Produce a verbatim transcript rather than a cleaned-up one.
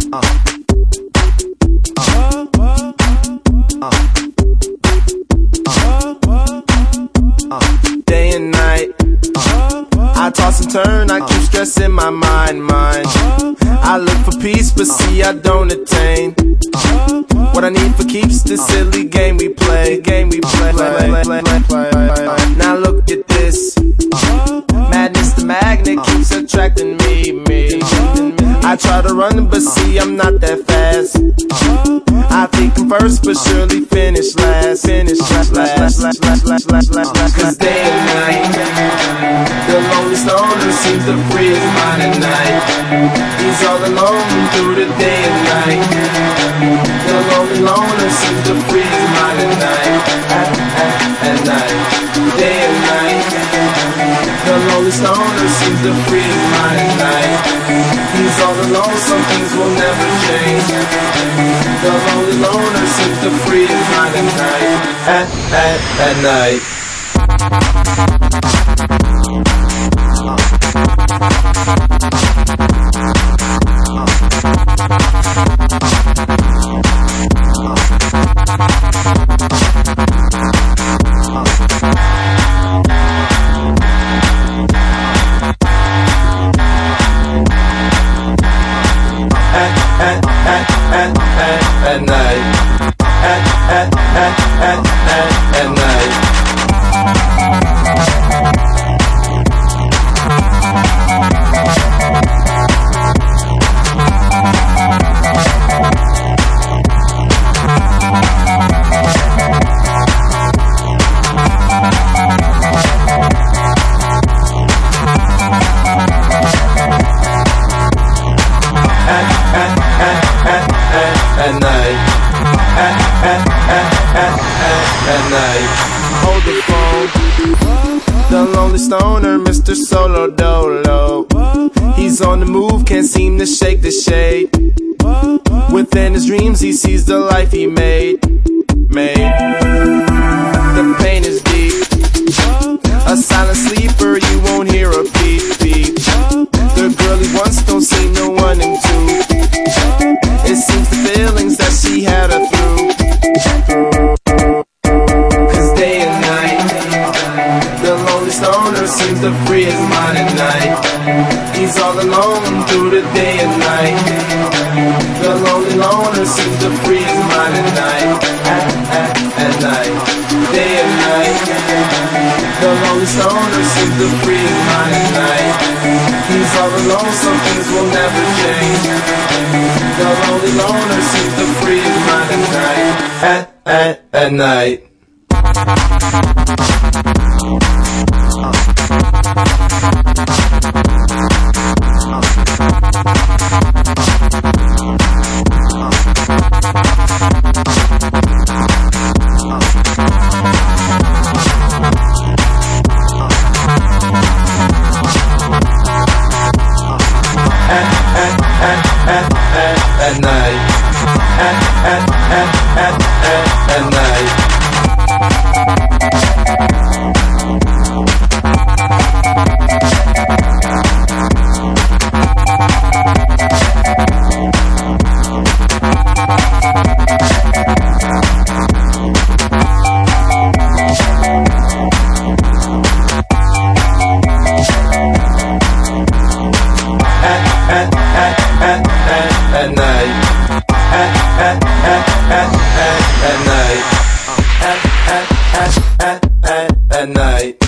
Uh. Uh. Uh. Uh. Uh. Day and night. Uh. I toss and turn, I keep stressing my mind, mind. I look for peace, but see I don't attain. What I need for keeps this silly game we play, game we play. Now look at this. Madness, the magnet keeps attracting me, me. I try to run, but see I'm not that fast. I think I'm first, but surely finish last. Finish last, last, last, last, last, last, last. Cause day and night, the lonely stoner seems to free his mind at night. He's all alone through the day and night. The lonely loner seems to free his mind at night. At, at, at night, day and night. The lonely stoner seems to free his mind at night. He's all alone, some things will never change. The lonely loner seems to free his mind at night. At, at, at night. At night, at, at, at, at, at, at night. At night, at, at, at, at, at, at night. Hold the phone. The lonely stoner, Mister Solo Dolo. He's on the move, can't seem to shake the shade. Within his dreams, he sees the life he made. Made. The pain is deep. A silent sleeper, you won't hear a beep, beep. The girl he wants don't see no one in two. It seems the feelings that she had her through. Cause day and night, the lonely stoner seems to free his mind at night. He's all alone through the day and night. The lonely loner seems to free his mind at night. At, at, at night, day and night. The lonely stoner seems to free his mind at night. He's all alone, some things will never change. The lonely loner seems to free his mind at night. At, at, at night. At night, at, at, at, at, at, at night. At night, at, at, at, at, at, at night, at, at, at, at, at, at night.